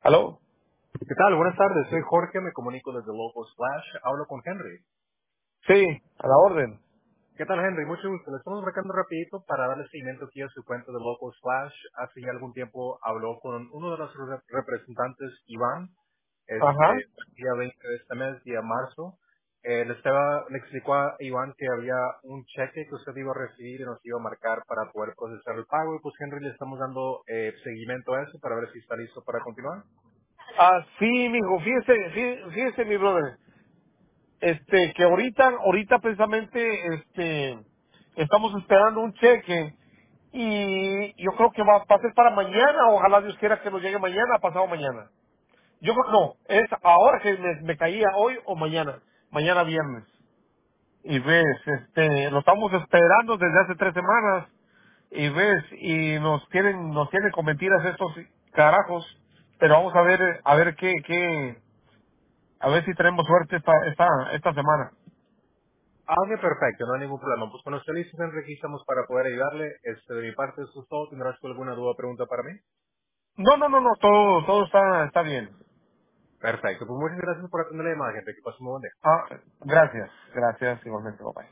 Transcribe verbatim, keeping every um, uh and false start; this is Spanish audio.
¿Aló? ¿Qué tal? Buenas tardes, soy Jorge, me comunico desde Local Splash, hablo con Henry. Sí, a la orden. ¿Qué tal, Henry? Mucho gusto. Le estamos marcando rapidito para darle seguimiento aquí a su cuenta de Local Splash. Hace ya algún tiempo habló con uno de los re- representantes, Iván, este, Ajá. el día veinte de este mes, día marzo. Eh, le, estaba, le explicó a Iván que había un cheque que usted iba a recibir y nos iba a marcar para poder procesar el pago. Y pues, Henry, le estamos dando eh, seguimiento a eso para ver si está listo para continuar. Ah, sí, mijo, fíjese, fí- fíjese, mi brother, este, que ahorita, ahorita precisamente, este, estamos esperando un cheque y yo creo que va, va a ser para mañana, ojalá Dios quiera que nos llegue mañana, pasado mañana. Yo creo, no, es ahora que me, me caía hoy o mañana, mañana viernes. Y ves, este, lo estamos esperando desde hace tres semanas y ves, y nos tienen, nos tienen con mentiras estos carajos, pero vamos a ver, a ver qué, qué, a ver si tenemos suerte esta, esta, esta semana. Ah, ok, perfecto, no hay ningún problema. Pues cuando esté listo, Henry, aquí estamos para poder ayudarle. Este, de mi parte, eso es todo. ¿Tendrás tú alguna duda o pregunta para mí? No, no, no, no, todo, todo está, está bien. Perfecto, pues muchas gracias por atender la llamada, gente. Que pasen un buen día. Ah, gracias, gracias igualmente, papá.